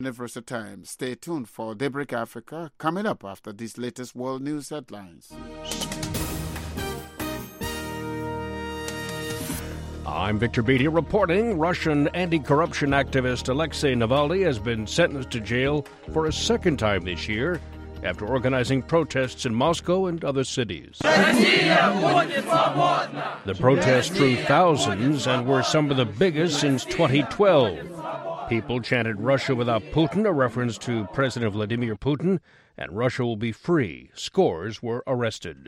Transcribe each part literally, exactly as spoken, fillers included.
Universal Times. Stay tuned for Daybreak Africa coming up after these latest world news headlines. I'm Victor Beatty reporting. Russian anti-corruption activist Alexei Navalny has been sentenced to jail for a second time this year after organizing protests in Moscow and other cities. The protests drew thousands and were some of the biggest since twenty twelve. People chanted "Russia without Putin," a reference to President Vladimir Putin, and Russia will be free. Scores were arrested.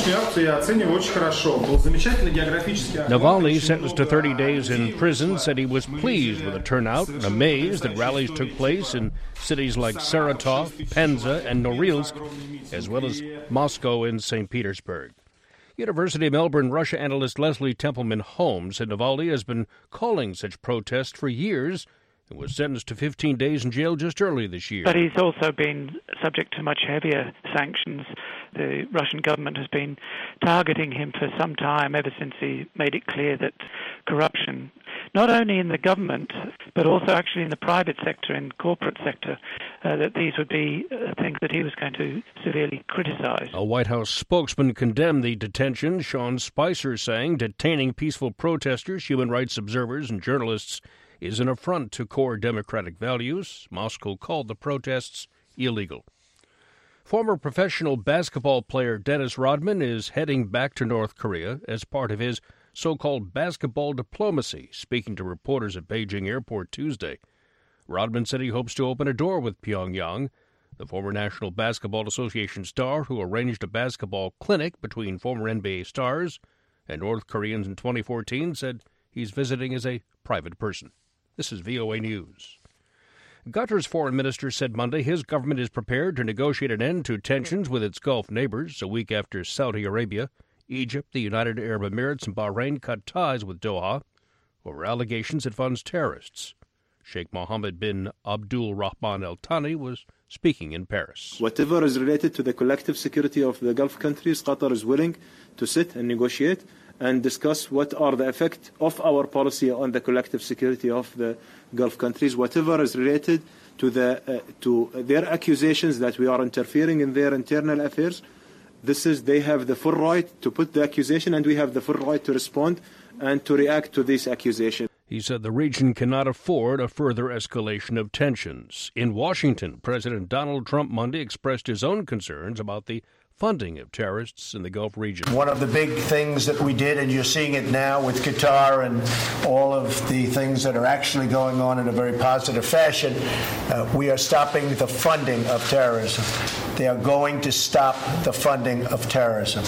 Navalny, sentenced to thirty days in prison, said he was pleased with the turnout and amazed that rallies took place in cities like Saratov, Penza, and Norilsk, as well as Moscow and Saint Petersburg. University of Melbourne Russia analyst Leslie Templeman-Holmes said Navalny has been calling such protests for years and was sentenced to fifteen days in jail just early this year. But he's also been subject to much heavier sanctions. The Russian government has been targeting him for some time, ever since he made it clear that corruption, not only in the government, but also actually in the private sector, in corporate sector, uh, that these would be uh, things that he was going to severely criticize. A White House spokesman condemned the detention, Sean Spicer saying detaining peaceful protesters, human rights observers, and journalists is an affront to core democratic values. Moscow called the protests illegal. Former professional basketball player Dennis Rodman is heading back to North Korea as part of his so-called basketball diplomacy, speaking to reporters at Beijing Airport Tuesday. Rodman said he hopes to open a door with Pyongyang. The former National Basketball Association star, who arranged a basketball clinic between former N B A stars and North Koreans in twenty fourteen, said he's visiting as a private person. This is V O A News. Qatar's foreign minister said Monday his government is prepared to negotiate an end to tensions with its Gulf neighbors a week after Saudi Arabia, Egypt, the United Arab Emirates, and Bahrain cut ties with Doha over allegations it funds terrorists. Sheikh Mohammed bin Abdul Rahman Al Thani was speaking in Paris. Whatever is related to the collective security of the Gulf countries, Qatar is willing to sit and negotiate and discuss what are the effects of our policy on the collective security of the Gulf countries. Whatever is related to the uh, to their accusations that we are interfering in their internal affairs, this is they have the full right to put the accusation, and we have the full right to respond and to react to these accusations. He said the region cannot afford a further escalation of tensions. In Washington, President Donald Trump Monday expressed his own concerns about the funding of terrorists in the Gulf region. One of the big things that we did, and you're seeing it now with Qatar and all of the things that are actually going on in a very positive fashion, uh, we are stopping the funding of terrorism. They are going to stop the funding of terrorism.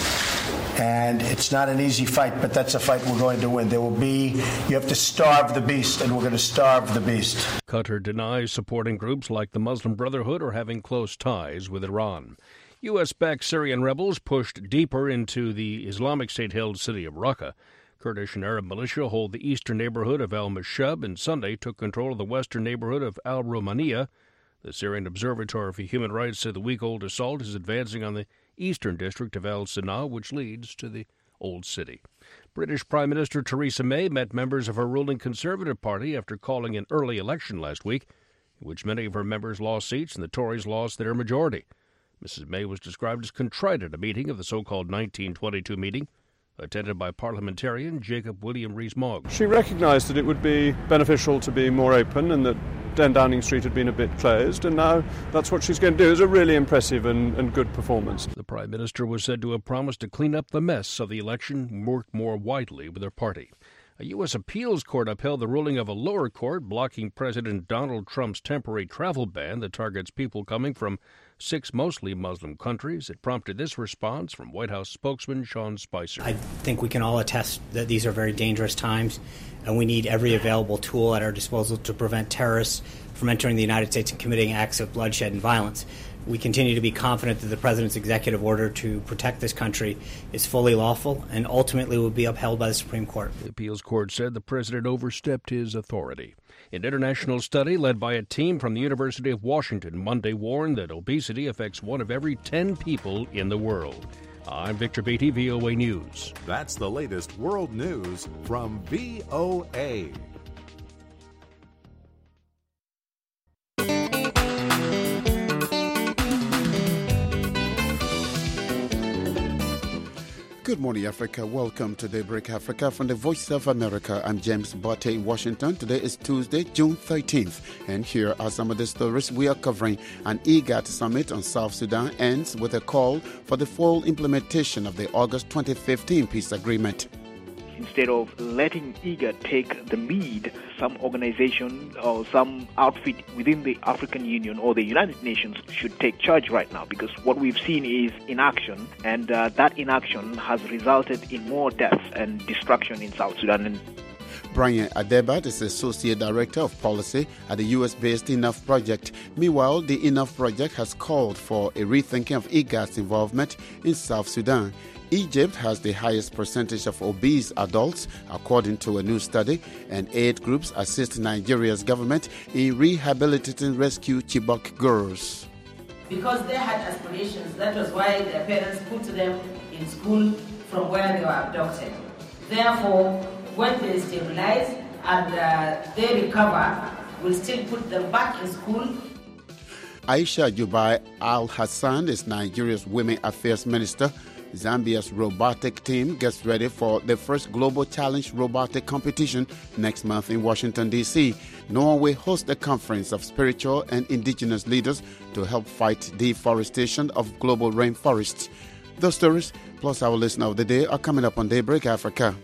And it's not an easy fight, but that's a fight we're going to win. There will be, you have to starve the beast, and we're going to starve the beast. Qatar denies supporting groups like the Muslim Brotherhood or having close ties with Iran. U S-backed Syrian rebels pushed deeper into the Islamic State-held city of Raqqa. Kurdish and Arab militia hold the eastern neighborhood of al-Mashab and Sunday took control of the western neighborhood of al-Rumaniya. The Syrian Observatory for Human Rights said the week-old assault is advancing on the eastern district of al-Sanaa, which leads to the Old City. British Prime Minister Theresa May met members of her ruling Conservative Party after calling an early election last week, in which many of her members lost seats and the Tories lost their majority. Missus May was described as contrite at a meeting of the so-called nineteen twenty-two meeting, attended by parliamentarian Jacob William Rees-Mogg. She recognised that it would be beneficial to be more open and that ten Downing Street had been a bit closed, and now that's what she's going to do. It was a really impressive and, and good performance. The Prime Minister was said to have promised to clean up the mess of the election and work more widely with her party. A U S appeals court upheld the ruling of a lower court blocking President Donald Trump's temporary travel ban that targets people coming from six mostly Muslim countries. It prompted this response from White House spokesman Sean Spicer. I think we can all attest that these are very dangerous times, and we need every available tool at our disposal to prevent terrorists from entering the United States and committing acts of bloodshed and violence. We continue to be confident that the President's executive order to protect this country is fully lawful and ultimately will be upheld by the Supreme Court. The appeals court said the President overstepped his authority. An international study led by a team from the University of Washington Monday warned that obesity affects one of every ten people in the world. I'm Victor Beatty, V O A News. That's the latest world news from V O A. Good morning, Africa. Welcome to Daybreak Africa from the Voice of America. I'm James Botte in Washington. Today is Tuesday, June thirteenth. And here are some of the stories we are covering. An IGAD summit on South Sudan ends with a call for the full implementation of the August twenty fifteen peace agreement. Instead of letting IGAD take the lead, some organization or some outfit within the African Union or the United Nations should take charge right now, because what we've seen is inaction, and uh, that inaction has resulted in more deaths and destruction in South Sudan. And Brian Adebat is Associate Director of Policy at the U S-based Enough Project. Meanwhile, the Enough Project has called for a rethinking of IGAD's involvement in South Sudan. Egypt has the highest percentage of obese adults, according to a new study, and aid groups assist Nigeria's government in rehabilitating rescued Chibok girls. Because they had aspirations, that was why their parents put them in school from where they were abducted. Therefore, when they stabilize and uh, they recover, we'll still put them back in school. Aisha Jubai Al-Hassan is Nigeria's Women Affairs Minister. Zambia's robotic team gets ready for the first Global Challenge robotic competition next month in Washington, D C Norway hosts a conference of spiritual and indigenous leaders to help fight deforestation of global rainforests. Those stories, plus our listener of the day, are coming up on Daybreak Africa.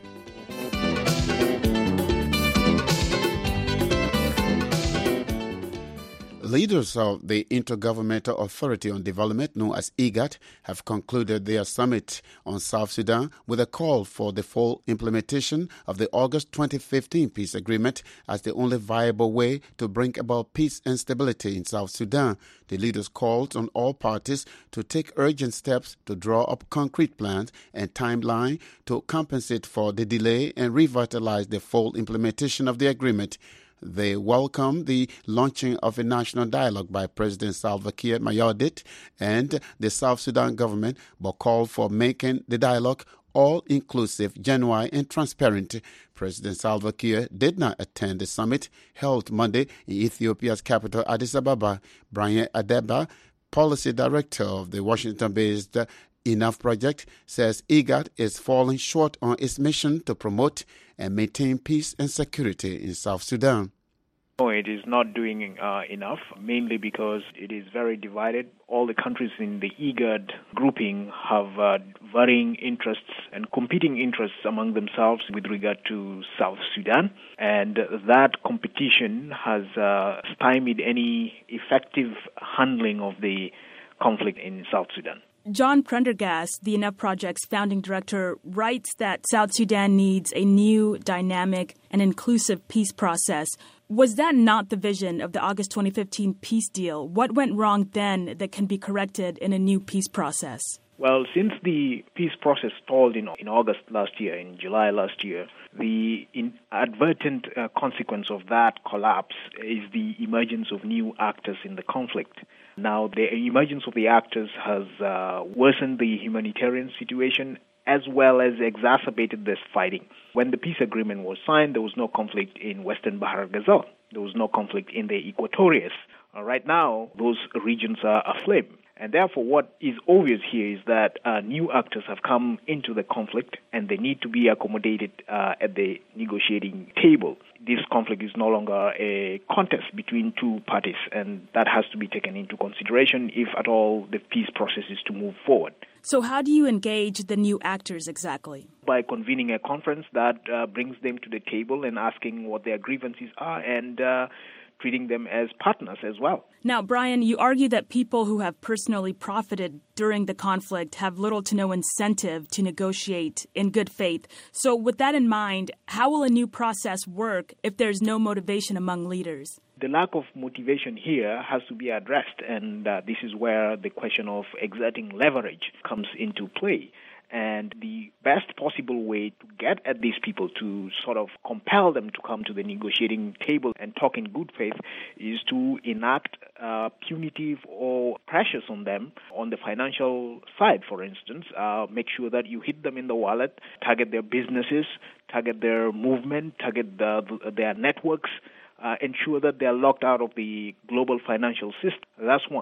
Leaders of the Intergovernmental Authority on Development, known as IGAD, have concluded their summit on South Sudan with a call for the full implementation of the August twenty fifteen peace agreement as the only viable way to bring about peace and stability in South Sudan. The leaders called on all parties to take urgent steps to draw up concrete plans and timeline to compensate for the delay and revitalize the full implementation of the agreement. They welcome the launching of a national dialogue by President Salva Kiir Mayardit and the South Sudan government, but called for making the dialogue all-inclusive, genuine, and transparent. President Salva Kiir did not attend the summit held Monday in Ethiopia's capital, Addis Ababa. Brian Adeba, Policy Director of the Washington-based Enough Project, says IGAD is falling short on its mission to promote and maintain peace and security in South Sudan. No, it is not doing uh, enough, mainly because it is very divided. All the countries in the IGAD grouping have uh, varying interests and competing interests among themselves with regard to South Sudan, and that competition has uh, stymied any effective handling of the conflict in South Sudan. John Prendergast, the Enough Project's founding director, writes that South Sudan needs a new, dynamic, and inclusive peace process. Was that not the vision of the August twenty fifteen peace deal? What went wrong then that can be corrected in a new peace process? Well, since the peace process stalled in, in August last year, in July last year, the inadvertent uh, consequence of that collapse is the emergence of new actors in the conflict. Now, the emergence of the actors has uh, worsened the humanitarian situation as well as exacerbated this fighting. When the peace agreement was signed, there was no conflict in Western Bahr el-Ghazal. There was no conflict in the Equatorius. Uh, right now, those regions are aflame. And therefore, what is obvious here is that uh, new actors have come into the conflict and they need to be accommodated uh, at the negotiating table. This conflict is no longer a contest between two parties, and that has to be taken into consideration if at all the peace process is to move forward. So how do you engage the new actors exactly? By convening a conference that uh, brings them to the table and asking what their grievances are and uh, treating them as partners as well. Now, Brian, you argue that people who have personally profited during the conflict have little to no incentive to negotiate in good faith. So with that in mind, how will a new process work if there's no motivation among leaders? The lack of motivation here has to be addressed, and uh, this is where the question of exerting leverage comes into play. And the best possible way to get at these people, to sort of compel them to come to the negotiating table and talk in good faith, is to enact uh, punitive or pressures on them on the financial side, for instance. Uh, make sure that you hit them in the wallet, target their businesses, target their movement, target the, the, their networks, uh, ensure that they are locked out of the global financial system. That's one.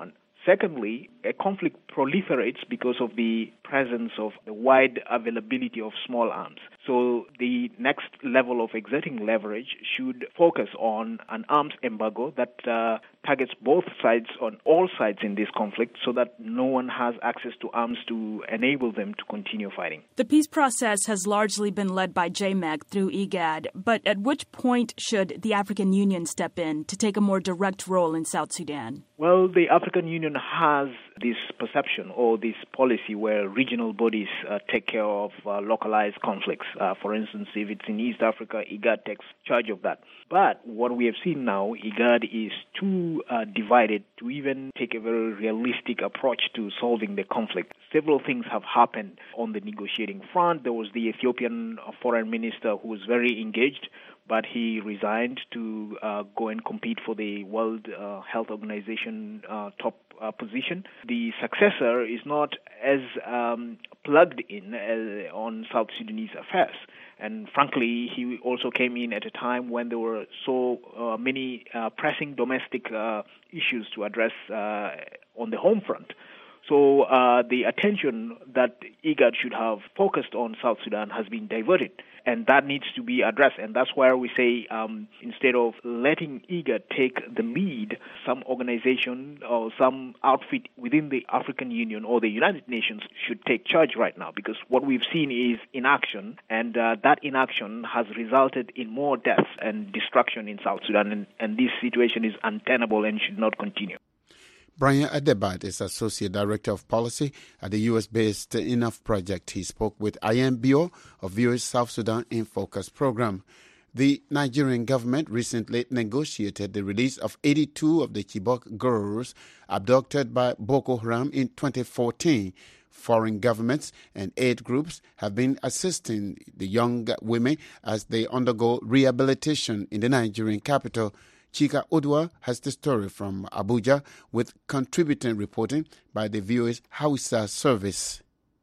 Secondly, a conflict proliferates because of the presence of the wide availability of small arms. So the next level of exerting leverage should focus on an arms embargo that uh, targets both sides, on all sides in this conflict, so that no one has access to arms to enable them to continue fighting. The peace process has largely been led by J M E C through IGAD, but at which point should the African Union step in to take a more direct role in South Sudan? Well, the African Union has this perception or this policy where regional bodies uh, take care of uh, localized conflicts. Uh, for instance, if it's in East Africa, IGAD takes charge of that. But what we have seen now, IGAD is too uh, divided to even take a very realistic approach to solving the conflict. Several things have happened on the negotiating front. There was the Ethiopian foreign minister who was very engaged, but he resigned to uh, go and compete for the World uh, Health Organization uh, top uh, position. The successor is not as um, plugged in uh, on South Sudanese affairs. And frankly, he also came in at a time when there were so uh, many uh, pressing domestic uh, issues to address uh, on the home front. So uh, the attention that IGAD should have focused on South Sudan has been diverted, and that needs to be addressed. And that's where we say um, instead of letting IGAD take the lead, some organization or some outfit within the African Union or the United Nations should take charge right now, because what we've seen is inaction, and uh, that inaction has resulted in more deaths and destruction in South Sudan, and, and this situation is untenable and should not continue. Brian Adebat is Associate Director of Policy at the U S-based Enough Project. He spoke with Ayem Bio of V O A's South Sudan in Focus program. The Nigerian government recently negotiated the release of eighty-two of the Chibok girls abducted by Boko Haram in twenty fourteen. Foreign governments and aid groups have been assisting the young women as they undergo rehabilitation in the Nigerian capital. Chika Odwa has the story from Abuja, with contributing reporting by the V O A's Hausa service.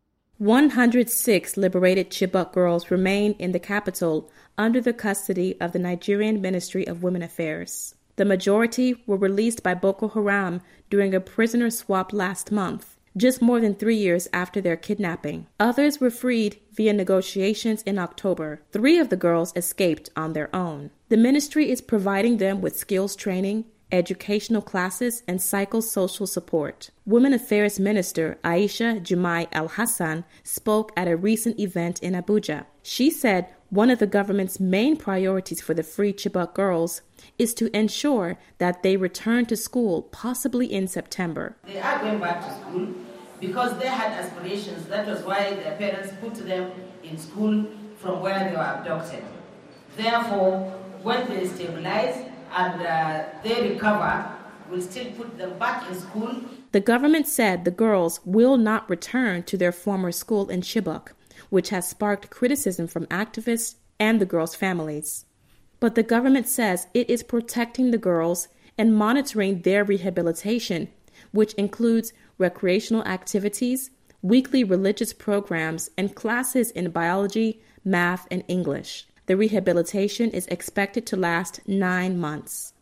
one hundred six liberated Chibok girls remain in the capital under the custody of the Nigerian Ministry of Women Affairs. The majority were released by Boko Haram during a prisoner swap last month, just more than three years after their kidnapping. Others were freed via negotiations in October. Three of the girls escaped on their own. The ministry is providing them with skills training, educational classes, and psychosocial support. Women Affairs Minister Aisha Jumai Al-Hassan spoke at a recent event in Abuja. She said one of the government's main priorities for the free Chibok girls is to ensure that they return to school, possibly in September. They are going back to school because they had aspirations. That was why their parents put them in school from where they were abducted. Therefore, when they stabilize and uh, they recover, we'll still put them back in school. The government said the girls will not return to their former school in Chibok, which has sparked criticism from activists and the girls' families. But the government says it is protecting the girls and monitoring their rehabilitation, which includes recreational activities, weekly religious programs, and classes in biology, math, and English. The rehabilitation is expected to last nine months.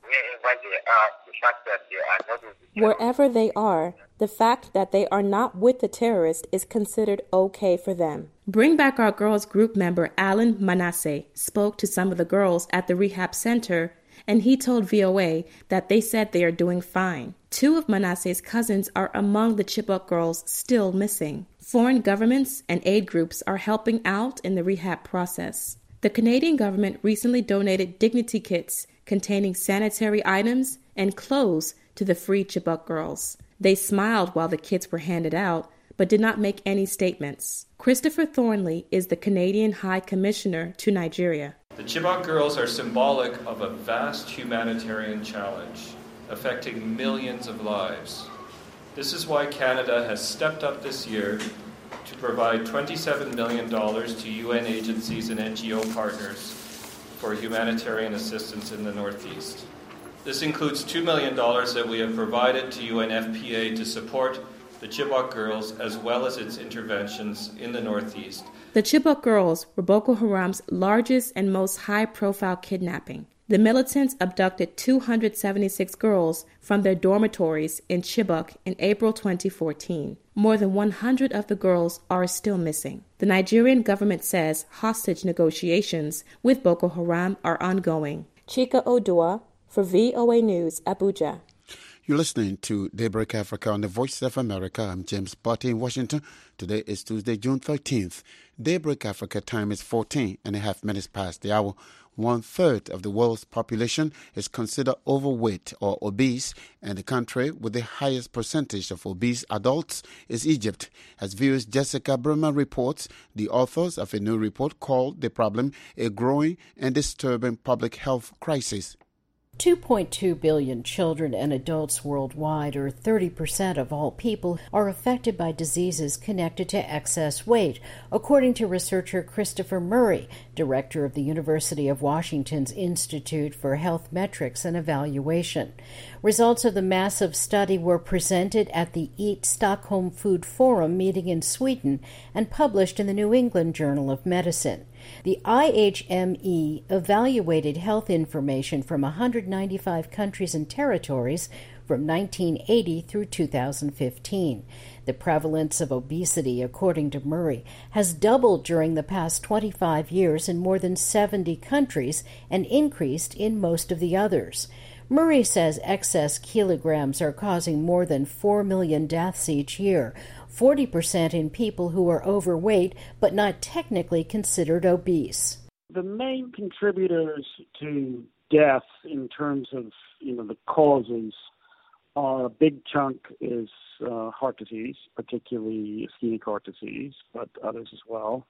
Wherever they are, the fact that they are not with the terrorists is considered okay for them. Bring Back Our Girls group member Alan Manasseh spoke to some of the girls at the rehab center, and he told V O A that they said they are doing fine. Two of Manasseh's cousins are among the Chibok girls still missing. Foreign governments and aid groups are helping out in the rehab process. The Canadian government recently donated dignity kits containing sanitary items and clothes to the free Chibok girls. They smiled while the kits were handed out, but did not make any statements. Christopher Thornley is the Canadian High Commissioner to Nigeria. The Chibok girls are symbolic of a vast humanitarian challenge affecting millions of lives. This is why Canada has stepped up this year to provide twenty-seven million dollars to U N agencies and N G O partners for humanitarian assistance in the Northeast. This includes two million dollars that we have provided to U N F P A to support the Chibok girls as well as its interventions in the Northeast. The Chibok girls were Boko Haram's largest and most high-profile kidnapping. The militants abducted two hundred seventy-six girls from their dormitories in Chibok in April twenty fourteen. More than one hundred of the girls are still missing. The Nigerian government says hostage negotiations with Boko Haram are ongoing. Chika Odua for V O A News, Abuja. You're listening to Daybreak Africa on the Voice of America. I'm James Botte in Washington. Today is Tuesday, June thirteenth. Daybreak Africa time is fourteen and a half minutes past the hour. One-third of the world's population is considered overweight or obese, and the country with the highest percentage of obese adults is Egypt. As viewers Jessica Burma reports, the authors of a new report called the problem a growing and disturbing public health crisis. two point two billion children and adults worldwide, or thirty percent of all people, are affected by diseases connected to excess weight, according to researcher Christopher Murray, director of the University of Washington's Institute for Health Metrics and Evaluation. Results of the massive study were presented at the Eat Stockholm Food Forum meeting in Sweden and published in the New England Journal of Medicine. The I H M E evaluated health information from one hundred ninety-five countries and territories from nineteen eighty through two thousand fifteen. The prevalence of obesity, according to Murray, has doubled during the past twenty-five years in more than seventy countries and increased in most of the others. Murray says excess kilograms are causing more than four million deaths each year, forty percent in people who are overweight but not technically considered obese. The main contributors to death in terms of, you know, the causes are a big chunk is uh, heart disease, particularly ischemic heart disease, but others as well.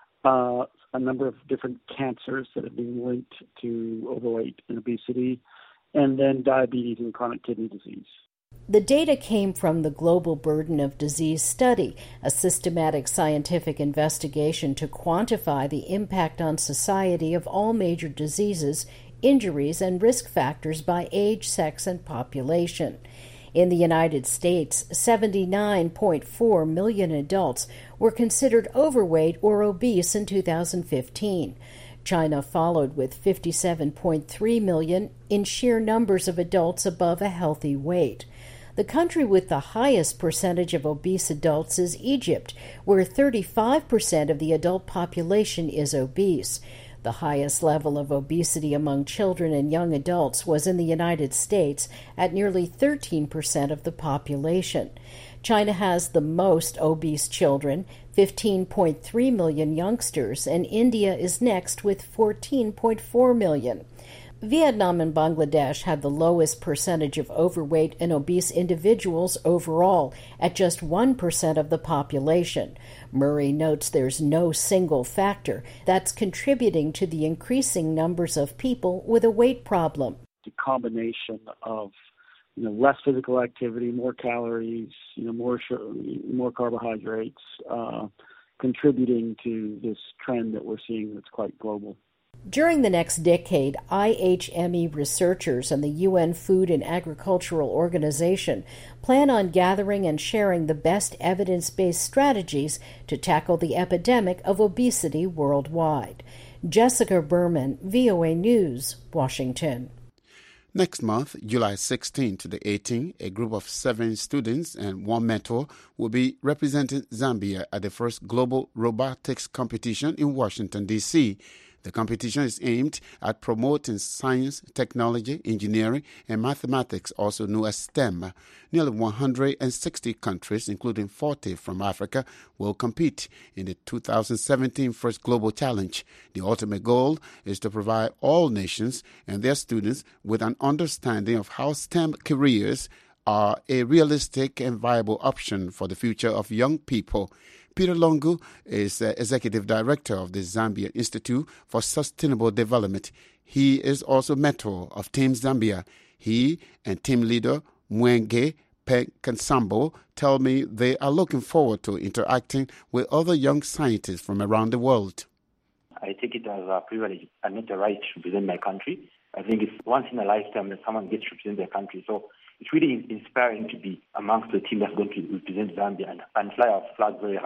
Uh, a number of different cancers that have been linked to overweight and obesity, and then diabetes and chronic kidney disease. The data came from the Global Burden of Disease Study, a systematic scientific investigation to quantify the impact on society of all major diseases, injuries, and risk factors by age, sex, and population. In the United States, seventy-nine point four million adults were considered overweight or obese in two thousand fifteen. China followed with fifty-seven point three million in sheer numbers of adults above a healthy weight. The country with the highest percentage of obese adults is Egypt, where thirty-five percent of the adult population is obese. The highest level of obesity among children and young adults was in the United States at nearly thirteen percent of the population. China has the most obese children, fifteen point three million youngsters, and India is next with fourteen point four million. Vietnam and Bangladesh had the lowest percentage of overweight and obese individuals overall, at just one percent of the population. Murray notes there's no single factor that's contributing to the increasing numbers of people with a weight problem. The combination of, you know, less physical activity, more calories, you know, more more carbohydrates, uh, contributing to this trend that we're seeing that's quite global. During the next decade, I H M E researchers and the U N Food and Agricultural Organization plan on gathering and sharing the best evidence-based strategies to tackle the epidemic of obesity worldwide. Jessica Berman, V O A News, Washington. Next month, July sixteenth to the eighteenth, a group of seven students and one mentor will be representing Zambia at the first Global Robotics Competition in Washington, D C The competition is aimed at promoting science, technology, engineering, and mathematics, also known as STEM. Nearly one hundred sixty countries, including forty from Africa, will compete in the two thousand seventeen First Global Challenge. The ultimate goal is to provide all nations and their students with an understanding of how STEM careers are a realistic and viable option for the future of young people. Peter Longu is uh, Executive Director of the Zambia Institute for Sustainable Development. He is also mentor of Team Zambia. He and team leader Mwenge Penkansambo tell me they are looking forward to interacting with other young scientists from around the world. I take it as a privilege and not a right to represent my country. I think it's once in a lifetime that someone gets to represent their country. So it's really inspiring to be amongst the team that's going to represent Zambia and, and fly our flag very high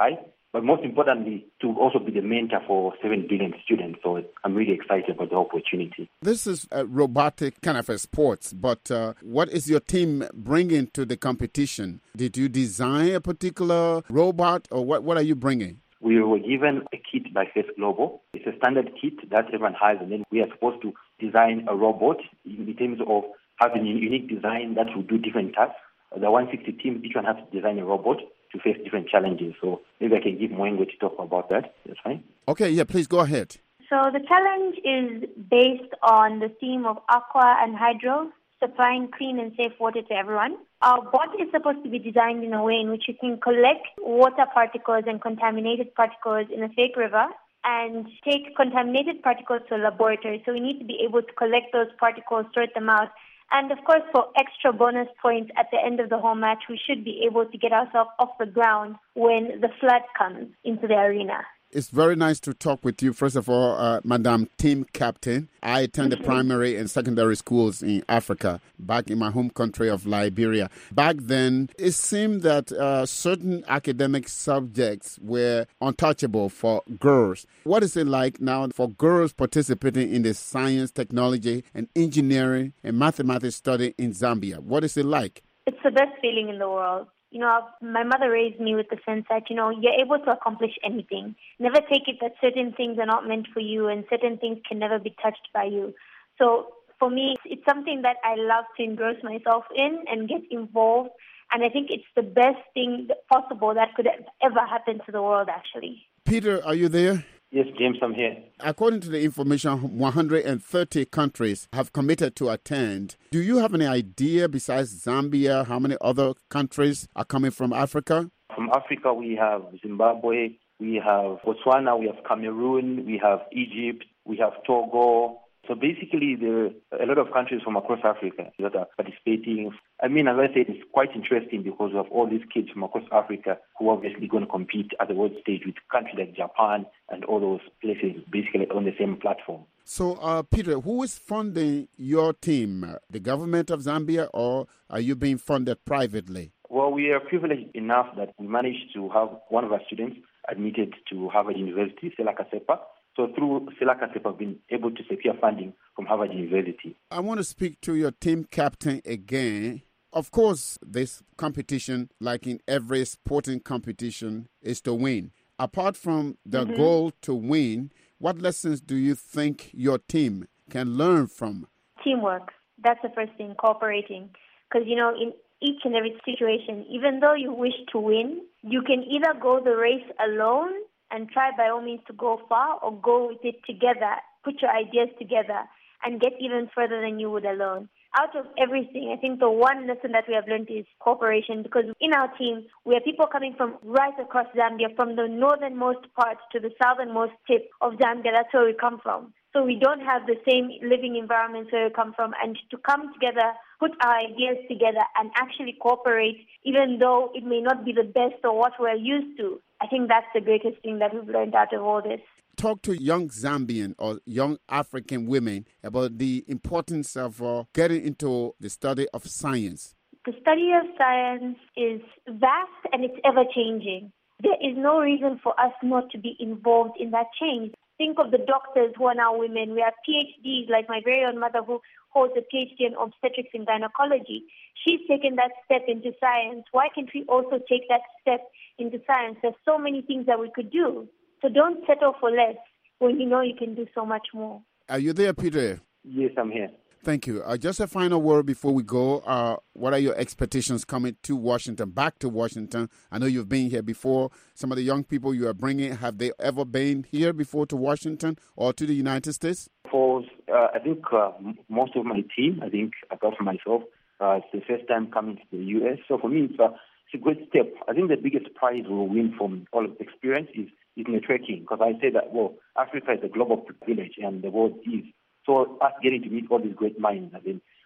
but most importantly, to also be the mentor for seven billion students. So I'm really excited about the opportunity. This is a robotic kind of a sports, but uh, what is your team bringing to the competition? Did you design a particular robot, or what, what are you bringing? We were given a kit by Face Global. It's a standard kit that everyone has, and then we are supposed to design a robot in terms of having a unique design that will do different tasks. The one hundred sixty teams, each one has to design a robot to face different challenges. So maybe I can give Mwengo to talk about that. That's fine. Okay, yeah, please go ahead. So the challenge is based on the theme of aqua and hydro, supplying clean and safe water to everyone. Our bot is supposed to be designed in a way in which you can collect water particles and contaminated particles in a fake river and take contaminated particles to a laboratory. So we need to be able to collect those particles, sort them out. And of course, for extra bonus points at the end of the whole match, we should be able to get ourselves off the ground when the flood comes into the arena. It's very nice to talk with you. First of all, uh, Madam Team Captain, I attended primary and secondary schools in Africa, back in my home country of Liberia. Back then, it seemed that uh, certain academic subjects were untouchable for girls. What is it like now for girls participating in the science, technology, and engineering and mathematics study in Zambia? What is it like? It's the best feeling in the world. You know, my mother raised me with the sense that, you know, you're able to accomplish anything. Never take it that certain things are not meant for you and certain things can never be touched by you. So for me, it's something that I love to engross myself in and get involved. And I think it's the best thing possible that could ever happen to the world, actually. Peter, are you there? Yes, James, I'm here. According to the information, one hundred thirty countries have committed to attend. Do you have any idea, besides Zambia, how many other countries are coming from Africa? From Africa, we have Zimbabwe, we have Botswana, we have Cameroon, we have Egypt, we have Togo. So basically, there are a lot of countries from across Africa that are participating. I mean, as I said, it's quite interesting because of all these kids from across Africa who are obviously going to compete at the world stage with countries like Japan and all those places basically on the same platform. So, uh, Peter, who is funding your team? The government of Zambia, or are you being funded privately? Well, we are privileged enough that we managed to have one of our students admitted to Harvard University, Selaka Sepa. So through Selaka Sepa, I've been able to secure funding from Harvard University. I want to speak to your team captain again. Of course, this competition, like in every sporting competition, is to win. Apart from the mm-hmm. goal to win, what lessons do you think your team can learn from? Teamwork. That's the first thing, cooperating. Because, you know, in each and every situation, even though you wish to win, you can either go the race alone and try by all means to go far, or go with it together, put your ideas together, and get even further than you would alone. Out of everything, I think the one lesson that we have learned is cooperation, because in our team, we have people coming from right across Zambia, from the northernmost part to the southernmost tip of Zambia. That's where we come from. So we don't have the same living environments where we come from, and to come together, put our ideas together, and actually cooperate, even though it may not be the best or what we're used to. I think that's the greatest thing that we've learned out of all this. Talk to young Zambian or young African women about the importance of uh, getting into the study of science. The study of science is vast and it's ever-changing. There is no reason for us not to be involved in that change. Think of the doctors who are now women. We have PhDs, like my very own mother who holds a PhD in obstetrics and gynecology. She's taken that step into science. Why can't we also take that step into science? There's so many things that we could do. So don't settle for less when you know you can do so much more. Are you there, Peter? Yes, I'm here. Thank you. Uh, just a final word before we go. Uh, what are your expectations coming to Washington, back to Washington? I know you've been here before. Some of the young people you are bringing, have they ever been here before to Washington or to the United States? For, uh, I think uh, most of my team, I think apart from myself, uh, it's the first time coming to the U S. So for me, it's a, it's a great step. I think the biggest prize we'll win from all of the experience is, is networking, because I say that, well, Africa is a global village and the world is. So us getting to meet all these great minds, I mean,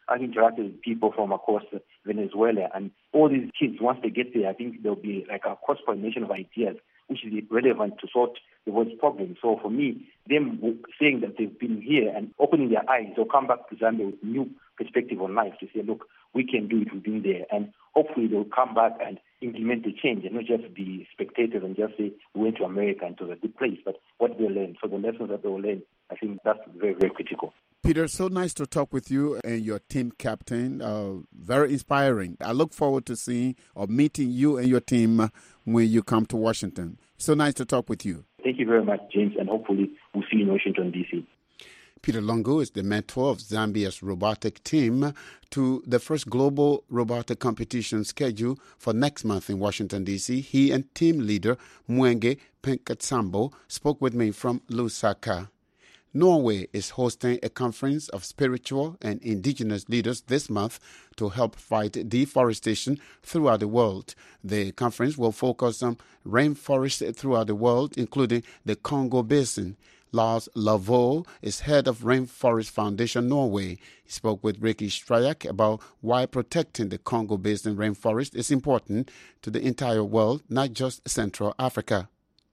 I've interacted with people from across Venezuela, and all these kids, once they get there, I think there'll be like a cross-pollination of ideas, which is relevant to sort the world's problems. So for me, them saying that they've been here and opening their eyes, they'll come back to Zambia with new perspective on life to say, look, we can do it, we've been there. And hopefully they'll come back and implement the change and not just be spectators and just say, we went to America and it was a good place, but what they learn. So the lessons that they'll learn, I think that's very, very critical. Peter, so nice to talk with you and your team captain. Uh, very inspiring. I look forward to seeing or meeting you and your team when you come to Washington. So nice to talk with you. Thank you very much, James, and hopefully we'll see you in Washington, D C. Peter Longo is the mentor of Zambia's robotic team to the first global robotic competition scheduled for next month in Washington, D C. He and team leader Mwenge Penkatsambo spoke with me from Lusaka. Norway is hosting a conference of spiritual and indigenous leaders this month to help fight deforestation throughout the world. The conference will focus on rainforests throughout the world, including the Congo Basin. Lars Lavaux is head of Rainforest Foundation Norway. He spoke with Ricky Strayak about why protecting the Congo Basin rainforest is important to the entire world, not just Central Africa.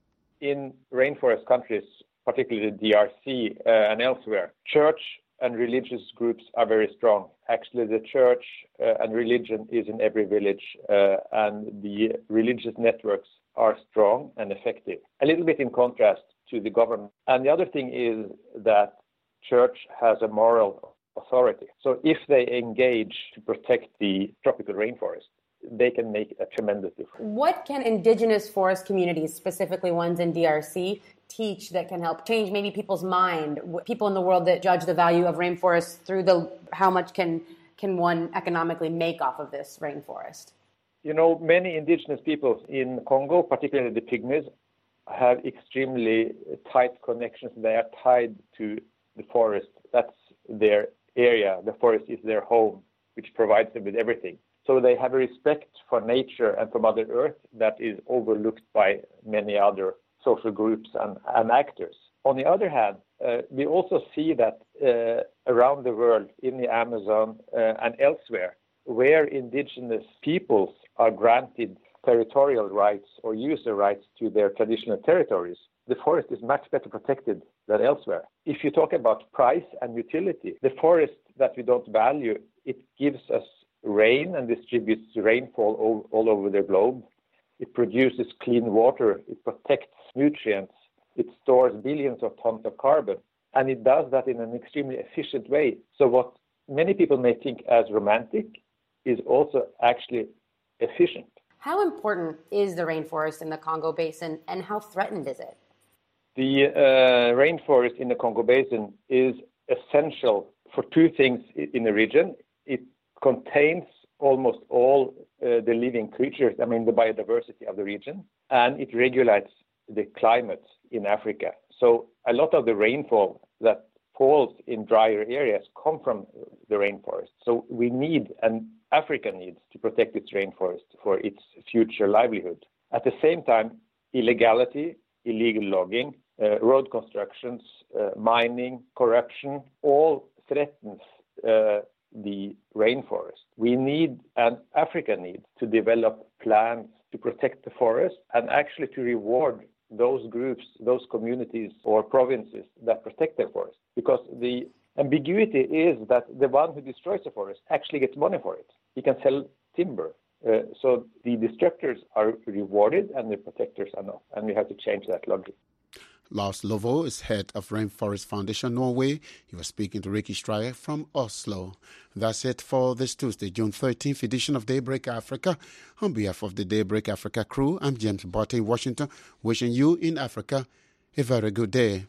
In rainforest countries, particularly the D R C uh, and elsewhere, church and religious groups are very strong. Actually, the church uh, and religion is in every village, uh, and the religious networks are strong and effective. A little bit in contrast to the government. And the other thing is that church has a moral authority. So if they engage to protect the tropical rainforest, they can make a tremendous difference. What can indigenous forest communities, specifically ones in D R C, teach that can help change maybe people's mind? People in the world that judge the value of rainforests through the how much can can one economically make off of this rainforest? You know, many indigenous peoples in Congo, particularly the Pygmies, have extremely tight connections. They are tied to the forest. That's their area. The forest is their home, which provides them with everything. So they have a respect for nature and for Mother Earth that is overlooked by many other social groups and, and actors. On the other hand, uh, we also see that uh, around the world, in the Amazon uh, and elsewhere, where indigenous peoples are granted territorial rights or user rights to their traditional territories, the forest is much better protected than elsewhere. If you talk about price and utility, the forest that we don't value, it gives us rain and distributes rainfall all, all over the globe. It produces clean water. It protects nutrients. It stores billions of tons of carbon. And it does that in an extremely efficient way. So what many people may think as romantic is also actually efficient. How important is the rainforest in the Congo Basin, and how threatened is it? The uh, rainforest in the Congo Basin is essential for two things in the region. It contains almost all uh, the living creatures, I mean the biodiversity of the region, and it regulates the climate in Africa. So a lot of the rainfall that falls in drier areas come from the rainforest. So we need, and Africa needs, to protect its rainforest for its future livelihood. At the same time, illegality, illegal logging, uh, road constructions, uh, mining, corruption, all threatens uh, the rainforest. We need, and Africa needs, to develop plans to protect the forest and actually to reward those groups, those communities or provinces that protect their forest. Because the ambiguity is that the one who destroys the forest actually gets money for it. He can sell timber. Uh, so the destructors are rewarded and the protectors are not. And we have to change that logic. Lars Lavaux is head of Rainforest Foundation Norway. He was speaking to Ricky Strayer from Oslo. That's it for this Tuesday, June thirteenth edition of Daybreak Africa. On behalf of the Daybreak Africa crew, I'm James Botte in Washington, wishing you in Africa a very good day.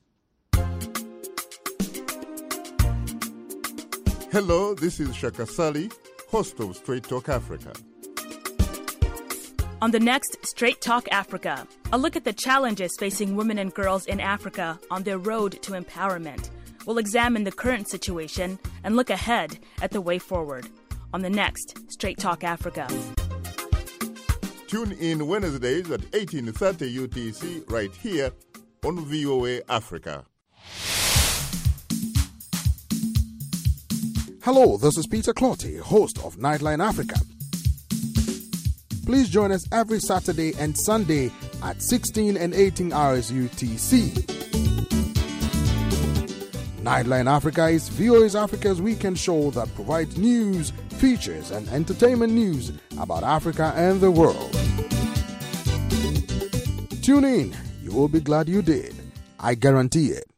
Hello, this is Shaka Sali, host of Straight Talk Africa. On the next Straight Talk Africa, a look at the challenges facing women and girls in Africa on their road to empowerment. We'll examine the current situation and look ahead at the way forward. On the next Straight Talk Africa. Tune in Wednesdays at eighteen thirty U T C right here on V O A Africa. Hello, this is Peter Clotty, host of Nightline Africa. Please join us every Saturday and Sunday at sixteen and eighteen hours U T C. Nightline Africa is V O A's Africa's weekend show that provides news, features, and entertainment news about Africa and the world. Tune in. You will be glad you did. I guarantee it.